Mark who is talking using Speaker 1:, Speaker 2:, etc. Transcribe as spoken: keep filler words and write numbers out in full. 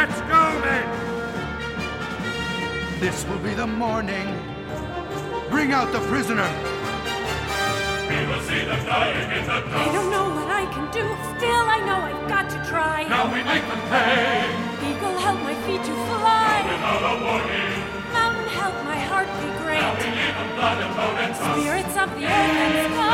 Speaker 1: Let's go, men! This will be the morning. Bring out the prisoner.
Speaker 2: We will see them dying in the dust.
Speaker 3: I don't know what I can do. Still, I know I've got to try.
Speaker 2: Now we make them pay.
Speaker 3: Eagle, help my feet to fly.
Speaker 2: Without a warning.
Speaker 3: Mountain, help my heart be great.
Speaker 2: Now we leave them blood and bone and dust.
Speaker 3: Spirits of the earth and sky.